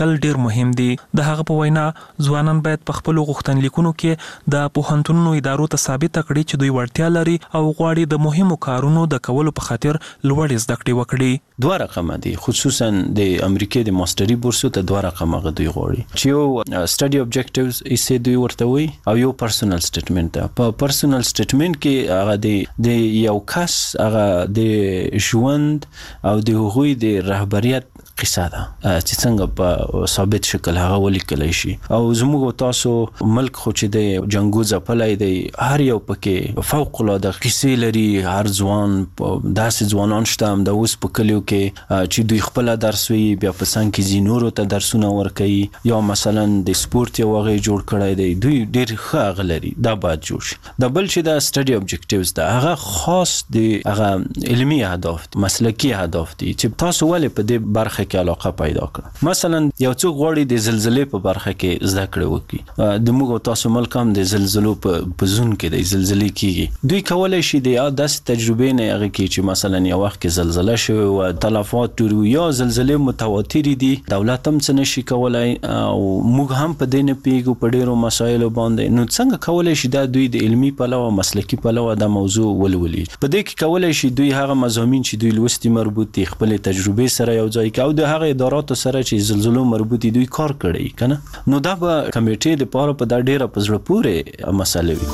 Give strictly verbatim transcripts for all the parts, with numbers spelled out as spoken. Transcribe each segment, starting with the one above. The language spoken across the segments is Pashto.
تل ډیر مهم دي. د هغه په وینا ځوانان باید په خپل غوښتنلیکونو کې د پوهنتونونو ادارو ته ثابت کړي چې دوی وړتیا لري او غواړي د مهمو کارونو د کولو په خاطر لوړ زده کړې وکړي. دوه رقمه دي، خصوصا د امریکا د ماستري بورسو ته دوه رقمه غوړي غواړي چې یو سټډي اوبجیکټیوز یې دوی ورته وي او یو پرسونل سټیټمنټ. په پرسونل سټیټمنټ کې هغه د د یو کس هغه د ژوند او د هغوی د رهبریت قصه ده چې څنګه په ثابت شکل هغه ولیکلی شي. او زموږ تاسو ملک خو چې د جنګو ځپلی دی، هر یو پکې فوق العاده قصې لري. هر ځوان داسې ځوانان شته هم د اوس په کلیو کې چې دوی خپله درس وي، بیا په څنګ کې ځي نورو ته درسونه ورکوي، یا مثلا د سپورت یو هغه جوړ کړی دی، دوی ډېر ښه هغه لري، دا باید جوړ شي. د بل چې د سټډي اوبجیکټیوز ده هغه خاص د هغه علمي اهداف مسلکي اهداف دي چې تاسو ولې په دې برخه کې علاقه پیدا کړه. مثلا یو څوک غواړي د زلزلې په برخه کې زده کړه وکړي، د موږ تاسو ملک هم د زلزلو په زون کې د زلزلې کېږي، دوی کولی شي د داسې تجربې نه هغه کې چې مثلا یو وخت کې زلزله شوې وه، تلفات ډېر وي، یا زلزلې متواترې دي، دولت هم څه نشي کولی او موږ هم په دې نه پوهېږو په ډېرو مسایلو باندې. نو څنګه کولی شي دا دوی د علمي پلوه مسلکي پلوه دا موضوع ولولي؟ په دې کې کولی شي دوی هغه مضامین چې دوی لوستي مربوط دي خپلې تجربې سره یو ځای کړي او د هغه اداراتو سره چې زلزلو مربوط دوی کار کړی کنه. نو دا به کمیټې لپاره په دا ډیره په زړه پورې مسله وي.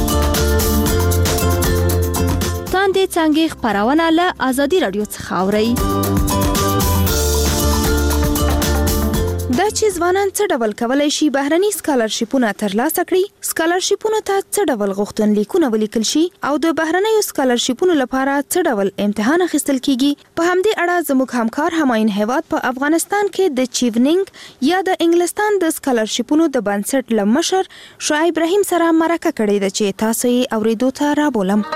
تاندې څنګه خبرونه له ازادي رادیو څخه اوري. دا چې ځوانان څه ډول کولای شي بهرني سکالرشیپونه ترلاسه کړي، سکالرشیپونو ته څه ډول غوښتنلیکونه ولیکل شي او د بهرنیو سکالرشیپونو لپاره څه ډول امتحان اخیستل کیږي. په همدې اړه زموږ همکار همایون هیواد په افغانستان کې د چیونینګ یا د انګلستان د سکالرشیپونو د بنسټ لمشر شعیب رحیم سره مرکه کړې ده چې تاسو یې اوریدو ته رابولم.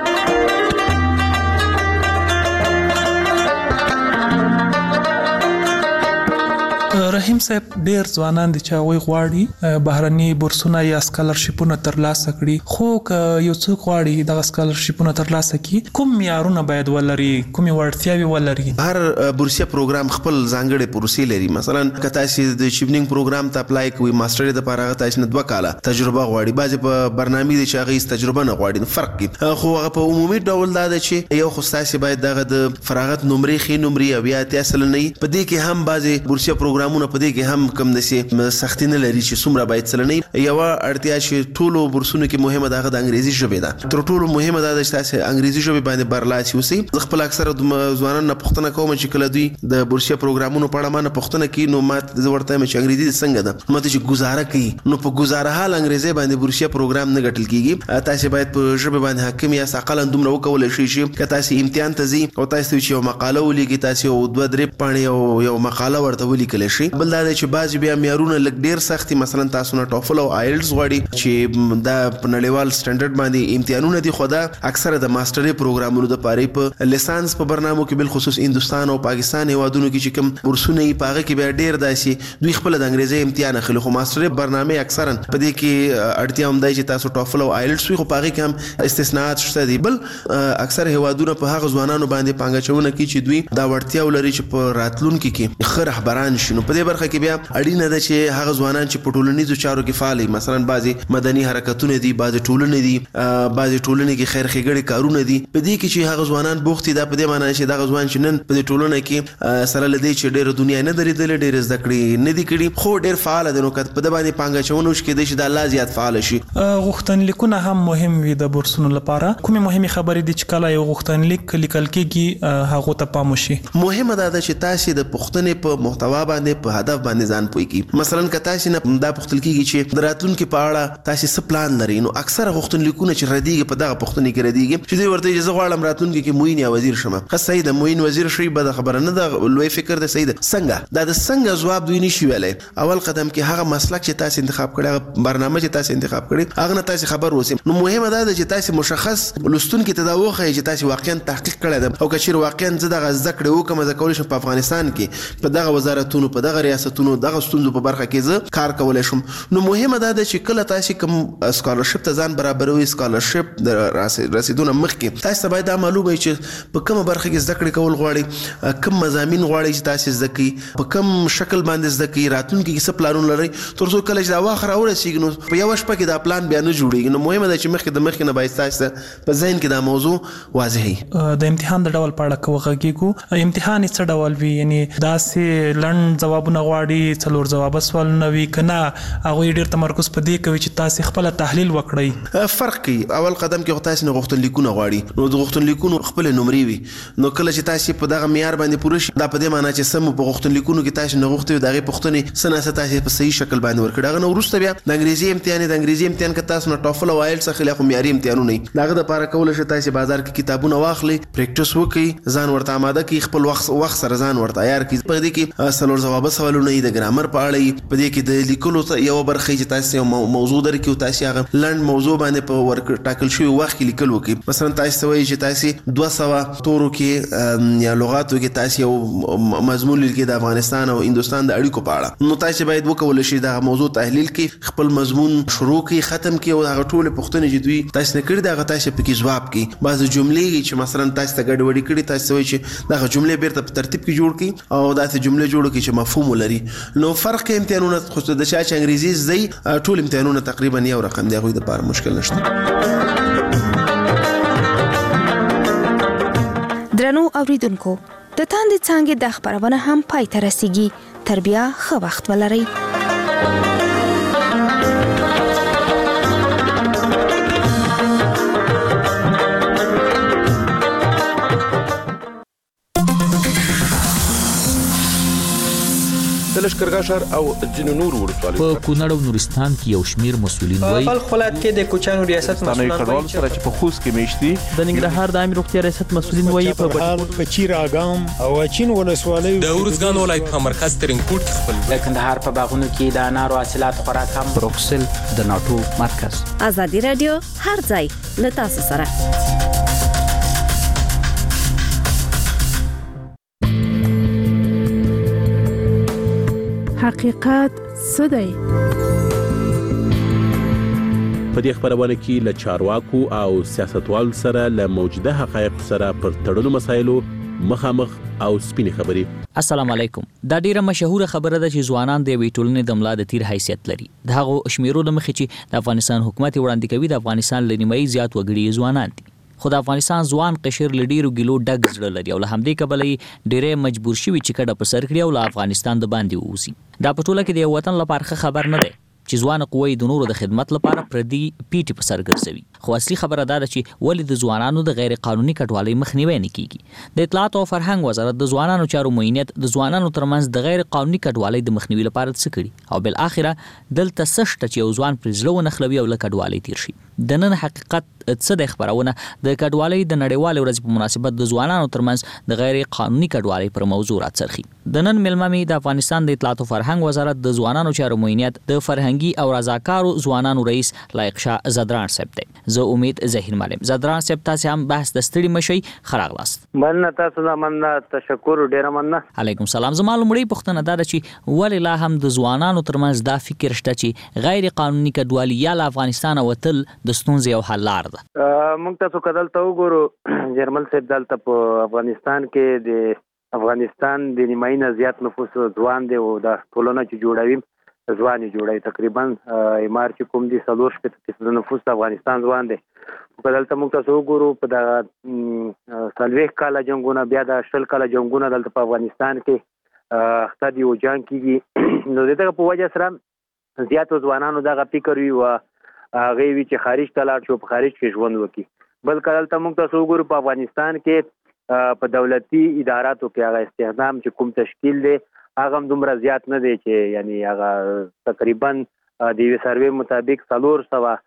رحیم صاحب، ډیر ځوانان دي چې هغوی غواړي بهرني بورسونه یا سکالرشیپونه ترلاسه کړي، خو که یو څوک غواړي دغه سکالرشیپونه ترلاسه کړي، کوم معیارونه باید ولري، کومې وړتیاوې ولري؟ هر بورسیه پروګرام خپل ځانګړې پروسې لري. مثلا که تاسو د چیونینګ پروګرام ته اپلای کوئ، ماستر د لپاره هغه تاسو نه دوه کاله تجربه غواړي، بعضې په برنامې دي چې هغه هېڅ تجربه نه غواړي، فرق کوي. خو هغه په عمومي ډول دا ده چې یو خو ستاسې باید دغه د فراغت نمرې ښې نمرې او یا اتیا سلنه وي. په دې کې هم بعضې بورسیه پروګرامونه په دې کې هم کم داسې سختي نه لري چې څومره باید سلنه. یوه اړتیا چې ټولو بورسونو کې مهمه ده هغه د انګریزي ژبې ده. تر ټولو مهمه دا ده چې تاسې انګریزي ژبې باندې برلاسي اوسئ. زه خپل اکثره ځوانانو نه پوښتنه کوم چې کله دوی د بورسیه پروګرامونو په اړه ما نه پوښتنه کوي، نو ما زه ورته وایم چې انګریزي څنګه ده، ما ته چې ګزاره کوي، نو په ګزاره حال انګریزي باندې بورسیه پروګرام نه ګټل کېږي. تاسې باید په ژبه باندې حاکم یاست، اقلا دومره وکولی شئ چې که تاسې امتحان ته ځئ او تاسې ته چې یو مقاله ولیکئ، تاسې یو دوه درې پاڼې یو مقاله ورته ولیکلی شئ. بل دا دی چې بعضې بیا معیارونه لږ ډېر سخت دي. مثلا تاسو نه ټافل او آیلټس غواړي چې دا په نړیوال سټنډرډ باندې امتحانونه دي، خو دا اکثره د ماسټري پروګرامونو دپاره په لیسانس په برنامو کې بالخصوص هندوستان او پاکستان هېوادونو کې چې کوم بورسونه وي په هغه کې بیا ډېر داسې دوی خپله د انګریزي امتحان اخلي. خو ماسټري برنامې اکثرا په دې کې اړتیا هم دی چې تاسو ټافل او آیلټس وي، خو په هغې کې هم استثناءات شته دي. بل اکثر هېوادونه په هغه ځوانانو باندې پانګه اچونه کوي چې دوی دا وړتیا ولري چې په راتلونکي کې ښه رهبران شي. نو په دې برخه کې بیا اړینه ده چې هغه ځوانان چې په ټولنیزو چارو کې فعال وي، مثلا بعضې مدني حرکتونه دي، بعضې ټولنې دي، بعضې ټولنې کې خیر ښېګړې کارونه دي. په دې کې چې هغه ځوانان بوخت دي، دا په دې معنی چې دغه ځوان چې نن په دې ټولنه کې سره له دې چې ډېره دنیا نه ده لیدلې، ډېرې زده کړې نه دي کړي، خو ډېر فعاله دی، نو که په ده باندې پانګه اچونه وشي کېدای شي دا لا زیات فعاله شي. غوښتنلیکونه هم مهم وي د بورسونو لپاره. کومې مهمې خبرې دي چې کله یو غوښتنلیک لیکل کېږي هغو ته پام وشي؟ مهمه دا ده چې تاسې د پوښتنې په محتوا باندې په هدف باندې ځان پوه کړي. مثلا که تاسې نه دا پوښتل کېږي چې د راتلونکي په اړه تاسې څه پلان لرئ، نو اکثره غوښتنلیکونه چې ردېږي په دغه پوښتنې کې ردېږي چې دوی ورته وایي چې زه غواړم راتلونکي کې معین یا وزیر شم. ښه صحیح ده، معین وزیر شئ، بده خبره نه ده، لوی فکر ده، صحیح ده. څنګه دا د څنګه ځواب دوی نشي ویلی. اول قدم کې هغه مسلک چې تاسې انتخاب کړی، هغه برنامه چې تاسې انتخاب کړی، هغه نه تاسې خبر اوسئ. نو مهمه دا ده چې تاسې مشخص لوستونکي ته دا وښایئ چې تاسې واقعا تحقیق کړی ده، او که چېرې واقعا زه دغه زده کړې وکړم، زه کولی شم په افغانستان کې په دغه وزارتونو په دغه ریاستونو دغه ستونزو په برخه کې زه کار کولی شم. نو مهمه دا ده چې کله تاسو کوم سکالرشپ ته ځان برابروي، سکالرشپ د رسیدونه مخکې تاسو ته باید دا معلومه وي چې په کومه برخه کې زده کړې کول غواړي، کوم مضامین غواړي چې تاسو زده کړئ، په کوم شکل باندې زده کړئ، راتلونکي کې څه پلانونه لرئ، تر څو کله چې دا وخت راورسیږي نو په یوه شپه کې دا پلان بیا نه جوړېږي. نو مهمه ده چې مخکې د مخکې نه باید تاسو په ذهن کې دا موضوع واضح وي. د امتحان د ډول په اړه که وغږیږو، امتحان یې څه ډول وي؟ یعنی داسې لنډ ځوابونه غواړي، څلور ځوابه سوالونه وي، که نه هغوی ډېر تمرکز په دې کوي چې تاسو خپله تحلیل وکړئ؟ فرق کوي. اول قدم کې خو تاسو نه غوښتنلیکونه غواړي، نو د غوښتنلیکونو خپل نمرې وي. نو کله چې تاسو په دغه معیار باندې پوره شي، دا په دې معنی چې سم په غوښتنلیکونو کې تاسو نه غوښتي د هغې پوښتنې څه نه څه تاسو په صحیح شکل باندې ورکړي. هغه نه وروسته بیا د انګریزي امتحان د انګریزي امتحان کې تاسو نه ټافل او آیلټس اخلي، خو معیاري امتحانونه دي. دغه دپاره کولی شئ تاسو بازار کې کتابونه واخلئ، پریکټس وکړئ، ځان ورته آماده کړئ، خپل وخت وخت سره ځان ورته عیار کړئ. په دې کې څلور ځوابه سوالونه دي، د ګرامر په اړه یې، په دې کې د لیکلو یوه برخه چې تاسو یو موضوع درکړي او تاسو هغه لنډ موضوع باندې په ور ټاکل شوي وخت کې لیکل وکړئ. مثلا تاسو وایي چې تاسو دوه سوه تورو کې یا لغاتو کې تاسو یو مضمون لیکئ د افغانستان او هندوستان د اړیکو په اړه، نو تاسو باید وکولی شئ دغه موضوع تحلیل کړئ، خپل مضمون شروع کړئ، ختم کړئ او هغه ټولې پوښتنې چې دوی تاسو نه کړي دي هغه تاسو پکې ځواب کړئ. بعضې جملې چې مثلا تاسو ته ګډوډي کړي، تاسو وایي چې دغه جملې بیرته په ترتیب کې جوړ کړئ او داسې جملې جوړ کړئ چې مفهوم ولري. نو فرق امتحانونه خو د چا چې انګریزي زده ټول امتحانونه تقریبا یو رقم دی، هغوی دپاره مشکل نشته. درنو اوریدونکو، د تاندې څانګې د خپرونه هم پای ته رسیږي. تر بیا ښه وخت ولرئ. د لښکرګاه ښار او ځینو نورو ولسوالیو په کونړ او نورستان کې یو شمیر مسؤلین وایي په خپل کې د کوچانو ریاست مسؤلین کډوالو سره چې په خوست کې میشتي د ننګرهار د عامه روغتیا ریاست مسؤلین وایي په په چیر اګام او چین ولسوالیو د ورزګان ولایت په مرکز ترینکوټ خپل د کندهار په باغونو کې د انارو حاصلات خوراک هم بروکسل د ناټو مرکز. ازادي رادیو هر ځای له تاسو سره. حقیقت څه دی؟ په دې خبرونه کې له چارواکو او سیاستوالو سره له موجوده حقایق سره پر تړلو مسایلو مخامخ او سپینې خبرې. السلام علیکم. دا ډیره مشهوره خبره ده چې ځوانان د یوې ټولنې د ملا د تیر حیثیت لري. د هغو شمیرو له مخې چې د افغانستان حکومت وړاندې کوي، د افغانستان له نیمایي زیات وګړي ځوانان دي. خو د افغانستان ځوان قشر له ډیرو ګیلو ډک زړه لري او له همدې کبله یې ډیری مجبور شوي چې کډه په سر کړي او له افغانستان د باندې ووځي. دا په ټوله کې د یو وطن لپاره ښه خبر نه دی چې ځوانه قوه د نورو د خدمت لپاره پردي پیټي په سر ګرځوي. خو اصلي خبره دا ده چې ولې د ځوانانو د غیر قانوني کډوالۍ مخنیوی نه کیږي. د اطلاعات او فرهنګ وزارت د ځوانانو چارو معینیت د ځوانانو ترمنځ د غیر قانوني کډوالۍ د مخنیوي لپاره څه کړي او بل اخره دلته څه شته چې یو ځوان پرې زړه ونښلوي او له کډوالۍ تیر شي. د نن حقیقت څه د خبرونه د کډوالۍ د نړیوالې ورځې په مناسبت د ځوانانو ترمنځ د غیر قانوني کډوالۍ پر موضوع راڅرخي. د نن ملمه مې د افغانستان د اطلاعات او فرهنګ وزارت د ځوانانو چارو معینیت د فرهنګي او رضاکارو ځوانانو رئیس لایق شاه زدران صاحب دی. زه امید ظهیر معلم. زدران صاحب تاسو هم بحث د ستړي مشي خراغلاست. مننه تاسو نه مننه تشکر ډیر مننه. علیکم سلام. زما لومړی پوښتنه دا ده چې ولې لا هم د ځوانانو ترمنځ دا فکر شته چې غیر قانوني کډوالي یا له افغانستان وتل د ستونزې یو حل لار ده. موږ تاسو کدل ته وګورو جرمل صاحب دلته په افغانستان کې د افغانستان د نیمایي نه زیات نفوس ځوان دی او د ټولنه چې جوړوي ځوان یې جوړوي. تقریبا ایمار چې کوم دي څلور شپېته فیصده نفوس د افغانستان ځوان دی. په دلته موږ تاسو وګورو په دغه څلوېښت کاله جنګونه بیا د شل کاله جنګونه دلته په افغانستان کې اخته دي او جنګ کېږي. نو د دغه په وجه سره زیاتو ځوانانو دغه فکر وي او هغې وي چې خارج ته لاړ شي او په خارج کې ژوند وکړي. بل دلته موږ تاسو وګورو په افغانستان کې په دولتي اداراتو کې هغه استخدام چې کوم تشکیل دی هغه هم دومره زیات نه دی چې یعنی هغه تقریبا د یوې سروې مطابق څلور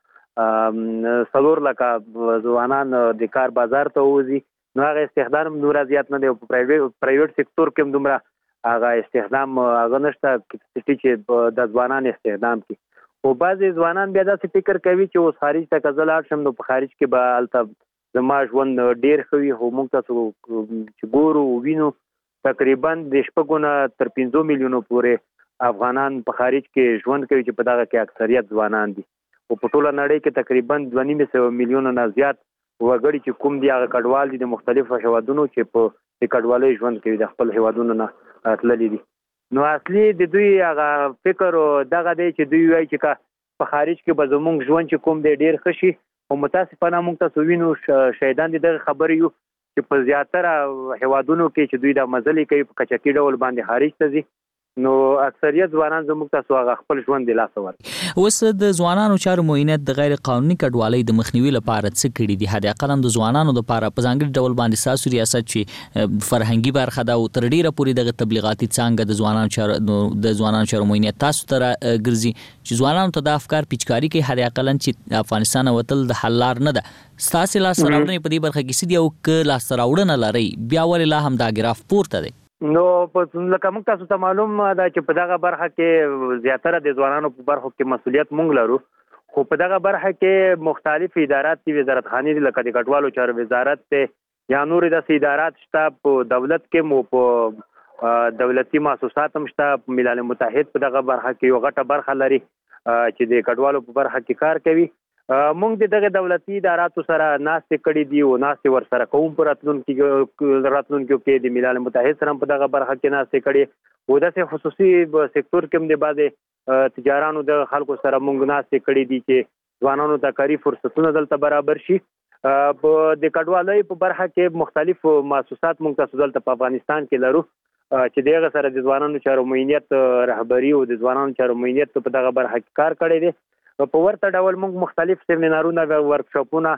سوه څلور لکه ځوانان د کار بازار ته ووځي. نو هغه استخدام هم دومره زیات نه دی. په پرایویټ سکتور کې هم دومره هغه استخدام هغه نشته چې د ځوانان استخدام کړي. خو بعضې ځوانان بیا داسې فکر کوي چې اوس خارج ته که زه لاړ شم نو په خارج کې به هلته زما ژوند ډېر ښه وي. خو موږ تاسو چې ګورو ووینو تقریبا د شپږو نه تر پنځو میلیونو پورې افغانان په خارج کې ژوند کوي چې په دغه کې اکثریت ځوانان دي او په ټوله نړۍ کې تقریبا دوه نیم سوه میلیونه نه زیات وګړي چې کوم دي هغه کډوال دي د مختلفو هیوادونو چې په د کډوالۍ ژوند کوي د خپل هیوادونو نه تللي دي. نو اصلي د دوی هغه فکر دغه دی چې دوی وایي چې په خارج کې به زموږ ژوند چې کوم دی ډېر ښه شي او متاسفانه موږ تاسو وینو شهیدان دي دغه خبرې یو چې په زیاتره هیوادونو کې چې دوی دا مزلې کوي په کچکي ډول باندې خارج ته ځي نو اکثریت ځوانان زموږ تاسو هغه خپل ژوند د لاسه ورکړي. اوس د ځوانانو چارو معاینت د غیر قانوني کډوالۍ د مخنیوي لپاره څه کړي دي؟ حد اقل د ځوانانو لپاره په ځانګړي ډول باندې ساسو ریاست چې فرهنګي برخه دا او تر ډیره پورې د تبلیغاتي څانګه د ځوانانو چارو د ځوانانو چارو معاینت تاسو ته ګرځي چې ځوانانو ته د افکار پیچکاری کوي حد اقل چې افغانستان وتل د حل لار نه ده. ستاسو لاس راوړنې په دې برخه کې سړي او ک لاس راوړنه لري بیا ولې لا هم دا ګراف پورته دی؟ نو په لکه موږ تاسو ته معلوم ده چې په دغه برخه کې زیاتره د ځوانانو په برخو کې مسؤلیت موږ لرو خو په دغه برخه کې مختلف ادارات دي وزارت خانې دي لکه د کډوالو چارو وزارت ته یا نور د ادارات شته په دولت کې مو په دولتي مؤسسات هم شته ملل متحد په دغه برخه کې یو غټه برخه لري چې د کډوالو په برخه کې کار کوي. موږ د دغه دولتي اداراتو سره ناستې کړې دي او ناستې ورسره کوم په راتلونکي راتلونکي کې د ملل متحد سره په دغه برخه کې ناستې کړې او داسې خصوصي سکتور کې هم د بعضې تجارانو د خلکو سره موږ ناستې کړې دي چې ځوانانو ته کاري فرصتونه دلته برابر شي. په د کډوالۍ په برخه کې مختلف مؤسسات موږ تاسو دلته په افغانستان کې لرو چې دغه سره د ځوانانو چارو معاینت رهبري او د ځوانانو چارو معاینت په دغه برخه کې کار کړی دی. په ورته ډول موږ مختلف سیمینارونه او ورکشاپونه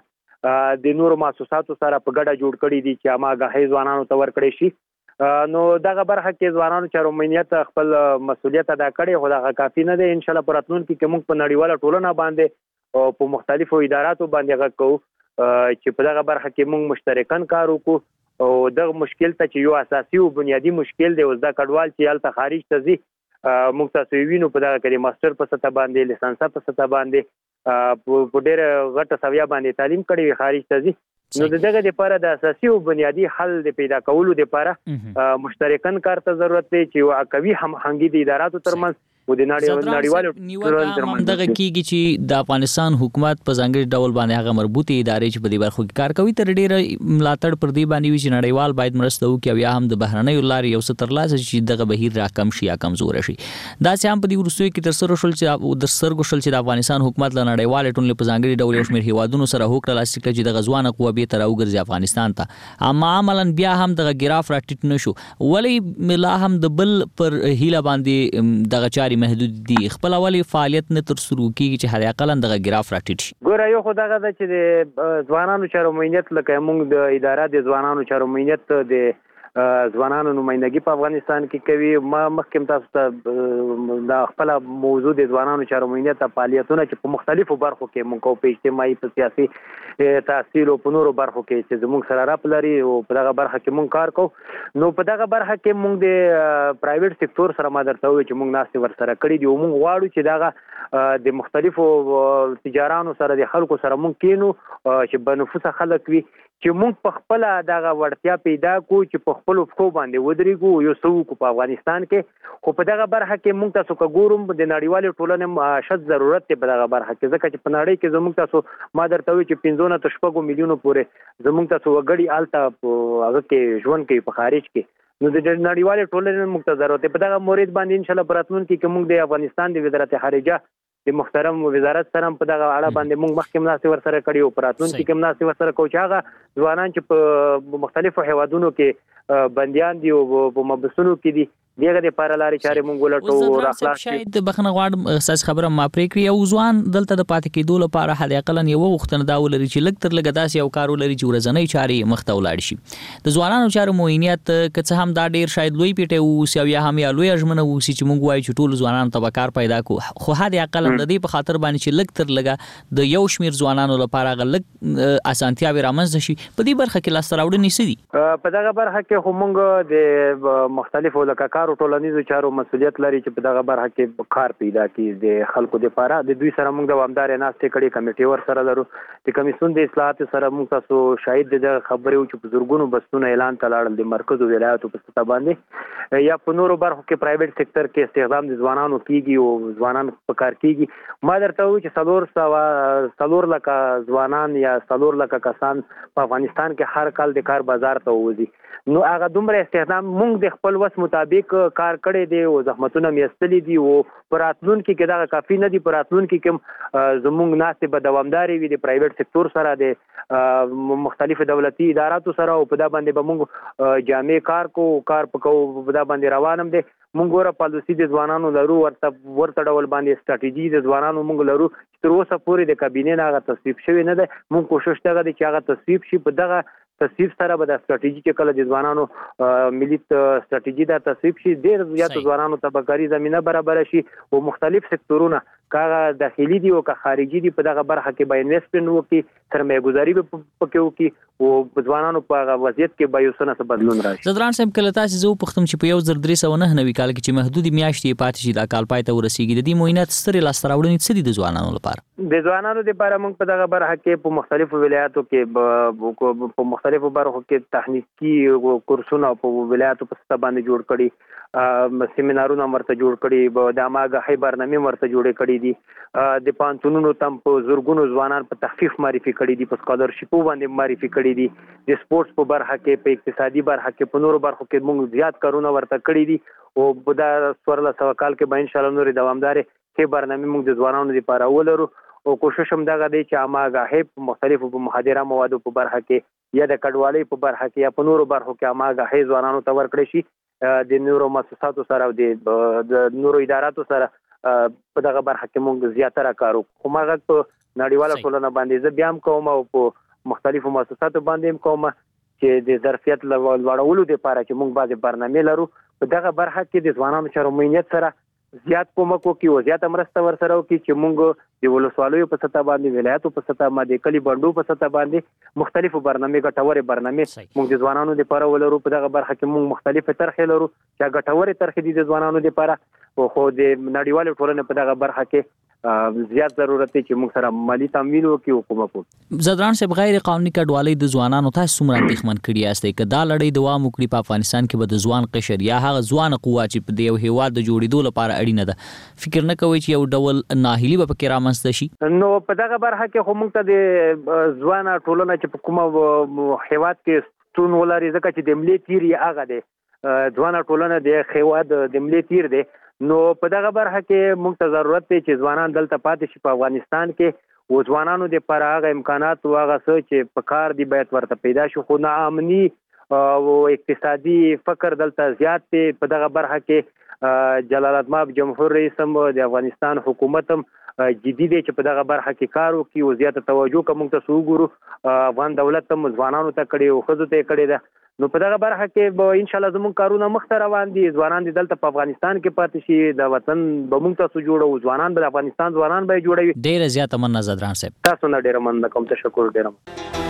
د نورو مؤسساتو سره په ګډه جوړ کړي دي چې اماګاهي ځوانانو ته ورکړي شي. نو دغه برخه کې ځوانانو چارو معاینت خپل مسؤلیت ادا کړي خو دغه کافي نه دی. ان شاء الله په راتلونکي کې موږ په نړیواله ټولنه باندې او په مختلفو اداراتو باندې غږ کوو چې په دغه برخه کې موږ مشترکاً کار وکړو او دغه مشکل ته چې یو اساسي او بنیادی مشکل دی اوس دا کډوال چې هلته خارج ته ځي موږ تاسو وینو په دغه کې ماستر په سطح باندې لیسانس په سطح باندې په ډېر غټه سویا باندې تعلیم کړي خارج ته ځي. نو دغه لپاره د اساسي او بنیادی حل د پیدا کولو لپاره مشترکاً کار ته ضرورت دی چې یو قوي همغږي د اداراتو ترمنځ و د نړیوالو ټولنې دغه کېږي چې د افغانستان حکومت په ځانګړي ډول باندې هغه مربوطي ادارې چې په دې برخو کې کار کوي تر ډیره ملاتړ پر دې باندې وي چې نړیوال باید مرسته وکړي او یا هم د بهرنیو لارې یو څه ترلاسه چې دغه بهیر راکم شي یا کمزور شي. دا چې هم په دې وروستیو کې تر سره شول چې د سترګو شل چې د افغانستان حکومت له نړیوالې ټولنې په ځانګړي ډول یو شمېر هیوادونو سره هوکړه لاسلیک کړي چې د غزوان قوه به تر وګرځي افغانستان ته اما عملاً بیا هم دغه ګراف راټیټ نشو ولې ملا هم د بل پر هیله باندې دغه چاري محدود دي خپل اولی فعالیت نه تر شروع کیږي چې هر اقل دغه ګراف راټیټ شي. ګوره یو خو دغه د چې د ځوانانو چارو معاینت لکه موږ د اداره د ځوانانو چارو معاینت د ځوانانو نمائندګي په افغانستان کې کوي. ما مخکې تاسو ته د خپل موضوع د ځوانانو چارو معاینت فعالیتونه چې په مختلفو برخو کې موږ په اجتماعي په سیاسي تحصیل او په نورو برخو کې چې زموږ سره راپ لري او په دغه برخه کې موږ کار کوو. نو په دغه برخه کې موږ د پرایویټ سکتور سره ما درته وایي چې موږ ناستې ورسره کړي دي او موږ غواړو چې دغه د مختلفو تجارانو سره د خلکو سره موږ کینو چې بنفوسه خلک وي چې موږ په خپل دغه وړتیا پیدا کو چې په خپل فکو باندې ودرېږو یو څه کو په افغانستان کې. خو په دغه برخه کې موږ تاسو کوګورم د نړیوالې ټولنې شت ضرورت دی په دغه برخه کې ځکه چې په نړۍ کې زموږ تاسو ما درته وایي چې پنځونه تر شپږو میلیونو پورې زموږ تاسو وګړي الته هغه کې ژوند کوي په خارج کې. نو د نړیوالې ټولنې موږ ته ضرورت دی په دغه مورید باندې ان شاء الله په راتلونکي کې موږ د افغانستان د وزارت خارجه د محترم وزارت سره په دغه اړه باندې موږ مخکې مناسب ورسره کړی او پراتون کې مناسب ورسره کوو چې هغه ځوانان چې په مختلفو هیوادونو کې بنديان دي او په مبسونو کې دي دغه د لپاره لارې چارې مونږ ولټو را خلاص شاید بخنه غواړم اساس خبره ما پرې کړی او ځوان دلته د پاتې کېدو لپاره حد اقل یو وختونه دا ولري چې لږ تر لږه داسې یو کار ولري چې ورځنی چارې مخته ولاړ شي. د ځوانانو چارو معاینت که څه هم دا ډیر شاید لوی پیټه وو یا هم یا لوی اجمنه وو چې مونږ وایو چې ټول ځوانانو ته کار پیدا کو خو حد اقل د دې په خاطر باندې چې لږ تر لږه د یو شمیر ځوانانو لپاره غلط اسانتیا به رامنځته شي. په دې برخه کې لاس راوړنې سدي په دغه برخه کې هم موږ د مختلفو لکه کار او ټولنیزو چارو مسولیت لري چې په دغه برخه کې کار پیدا کړي د خلکو لپاره. د دوی سره موږ دوامدار ناستې کړې کمیټې ور سره لرو. د کمیسیون د اصلاحاتو سره موږ تاسو شاهد د خبرې او چې په زورګونو بسونه اعلان کړل د مرکز او ولایتو په سطح باندې یا په نورو برخو کې پرایویټ سېکټر کې استخدام د ځوانانو کیږي او ځوانان په کار کیږي. ما درته وایي چې څلور سوه څلور لکه ځوانان یا څلور لکه کسان په افغانستان کې هر کال د کار بازار ته وځي. نو هغه دومره استخدام موږ د خپل وس مطابق کار کړی دی او زحمتونه میستلي دي او پر راتلونکي کې دا کافي نه دي. پر راتلونکي کې زموږ ناستې به دوامدارې وي د پرایویټ سېکټور سره د مختلفو دولتي اداراتو سره او په دا باندې به موږ جامع کار کو کار پکو په دا باندې روانم دي. موږ ګوره پالیسي د ځوانانو لرو ورته ورته ډول باندې سټراټیجي د ځوانانو موږ لرو تر اوسه پورې د کابینې نه هغه تصویب شوی نه ده. موږ کوشش کوو چې هغه تصویب شي. په دغه تصویب سره به د سټراټیجي چې کله د ځوانانو ملي سټراټیجي دا تصویب شي ډېر زیات ځوانانو ته به کاري زمینه برابر شي او مختلف سکتورونه کاغه داخلي دي او که خارجي دي په دغه برخه کې به انویسټمنټ وکړي سرمایه گذاري به پکې وکړي او ځوانانو په هغه وضعیت کې به یو څه نه بدلون راشي. زدران صاحب کله تاسو زه پختم چې په یو زر درې سوه نهه نوي کال کې چې محدودي میاشتې پاتې شي دا کال پای ته ورسیږي د دې معاینات سترې لاسته راوړنې څه دي د ځوانانو لپاره؟ د ځوانانو لپاره موږ په دغه برخه کې په مختلفو ولایتو کې په مختلفو برخو کې تخنیکی کورسونه په ولایتو په سطح باندې جوړ کړي سیمینارونه مرته جوړ کړي د اماګه برنامې مرته جوړې کړي دي د پانتونونو تم په زورګونو ځوانان په تخفیف معرفي کړي دي په سکالرشیپو باندې معرفي کړي دي د سپورتس په برخه کې په اقتصادي برخه کې په نورو برخو کې موږ زیات کارونه ورته کړي دي او په دا څوارلس سوه کال کې به ان شاء الله نورې دوامدارې کې برنامې موږ د ځوانانو لپاره ولرو او کوشش هم دغه دی چې اماګه په مختلفو په مخدره موادو په برخه کې یا د کډوالۍ په برخه کې یا په نورو برخو کې اماګه ځوانانو ته ورکړي شي. د نورو مؤسساتو سره او د نورو اداراتو سره په دغه برخه کې موږ زیاتره کار وکړو. خو هغه په نړیواله ټولنه باندې زه بیا هم کوم او په مختلفو مؤسساتو باندې هم کوم چې د ظرفیت لوړولو لپاره چې موږ بعضې برنامې لرو په دغه برخه کې د ځوانانو چارو مدیریت سره زیات کومک وکړي او زیاته مرسته ورسره وکړي چې موږ د ولسوالیو په سطح باندې ولایتو په سطح باندې کلي بڼډو په سطح باندې مختلفو برنامې ګټورې برنامې موږ د ځوانانو لپاره ولرو. په دغه برخه کې موږ مختلفې طرحې لرو چې ګټورې طرحې دي د ځوانانو لپاره خو د نړیوالې ټولنې په دغه برخه کې زیات ضرورت دی چې موږ سره مالی تمویل وکړو او کومک وکړو. زدران صاحب غیر قانوني کډوالۍ د ځوانانو تاسو څومره اندېښمن کړي یاستئ که دا لړۍ دوام وکړي په افغانستان کې به د ځوان قشر یا هغه ځوانه قوه چې په یو هیواد د جوړېدو لپاره اړینه ده فکر نه کوئ چې یو ډول ناهیلي به پکې رامنځته شي؟ نو په دغه برخه کې خو موږ ته د ځوانه ټولنه چې په کومه هیواد کې ستون ولري ځکه چې د ملي تیر یې هغه دی ځوانه ټولنه د هیواد د ملي تیر دی. نو په دغه برخه کې موږ ته ضرورت دی چې ځوانان دلته پاتې شي په افغانستان کې او ځوانانو دپاره هغه امکانات او هغه څه چې په کار دي باید ورته پیدا شي. خو ناامني او اقتصادي فقر دلته زیات دی. په دغه برخه کې جلال آباد جمهور رئیس هم د افغانستان حکومت هم جدي دی چې په دغه برخه کې کار وکړي او زیاته توجه که موږ ته وګورو افغان دولت هم ځوانانو ته کړې او ښځو ته یې کړې ده. نو په دغه برخه کې به انشاءالله زموږ کارونه مخته روان دي. ځوانان دي دلته په افغانستان کې پاتې شي د وطن به موږ تاسو جوړو ځوانان به د افغانستان ځوانان به یې جوړوي. ډېره زیاته مننه زدران صاحب. تاسو نه ډېره مننه کوم تشکر ډېره